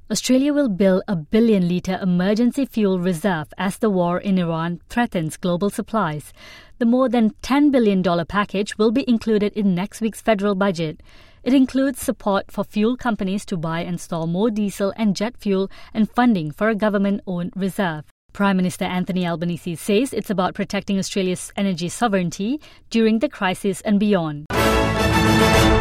Australia will build a 1 billion-litre emergency fuel reserve as the war in Iran threatens global supplies. The more than $10 billion package will be included in next week's federal budget. It includes support for fuel companies to buy and store more diesel and jet fuel and funding for a government-owned reserve. Prime Minister Anthony Albanese says it's about protecting Australia's energy sovereignty during the crisis and beyond.